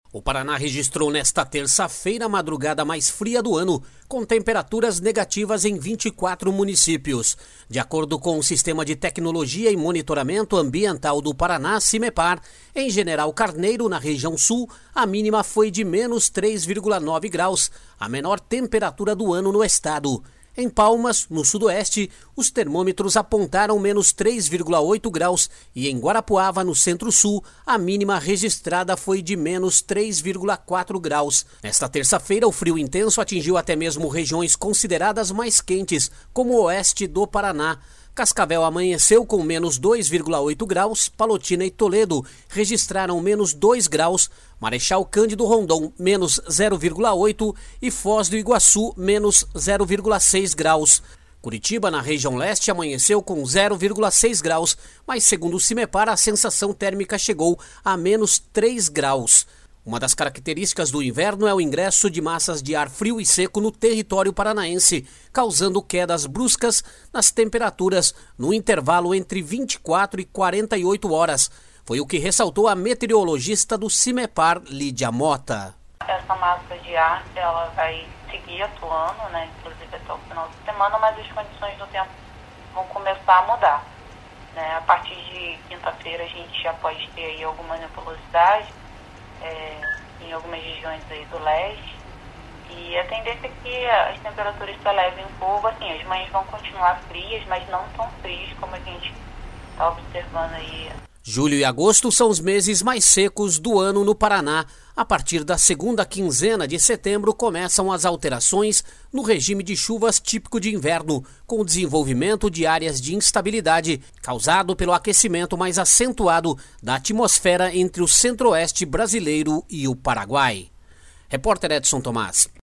O Paraná registrou nesta terça-feira a madrugada mais fria do ano, com temperaturas negativas em 24 municípios. De acordo com o Sistema de Tecnologia e Monitoramento Ambiental do Paraná, CIMEPAR, em General Carneiro, na região sul, a mínima foi de menos 3,9 graus, a menor temperatura do ano no estado. Em Palmas, no sudoeste, os termômetros apontaram menos 3,8 graus e em Guarapuava, no centro-sul, a mínima registrada foi de menos 3,4 graus. Nesta terça-feira, o frio intenso atingiu até mesmo regiões consideradas mais quentes, como o oeste do Paraná. Cascavel amanheceu com menos 2,8 graus, Palotina e Toledo registraram menos 2 graus, Marechal Cândido Rondon menos 0,8 e Foz do Iguaçu menos 0,6 graus. Curitiba, na região leste, amanheceu com 0,6 graus, mas segundo o CIMEPAR, a sensação térmica chegou a menos 3 graus. Uma das características do inverno é o ingresso de massas de ar frio e seco no território paranaense, causando quedas bruscas nas temperaturas no intervalo entre 24 e 48 horas. Foi o que ressaltou a meteorologista do CIMEPAR, Lídia Mota. Essa massa de ar ela vai seguir atuando, inclusive até o final de semana, mas as condições do tempo vão começar a mudar. A partir de quinta-feira a gente já pode ter aí alguma nebulosidade, em algumas regiões aí do leste, e a tendência é que as temperaturas se elevem um pouco, as manhãs vão continuar frias, mas não tão frias como a gente está observando aí. Julho e agosto são os meses mais secos do ano no Paraná. A partir da segunda quinzena de setembro começam as alterações no regime de chuvas típico de inverno, com o desenvolvimento de áreas de instabilidade causado pelo aquecimento mais acentuado da atmosfera entre o centro-oeste brasileiro e o Paraguai. Repórter Edson Tomás.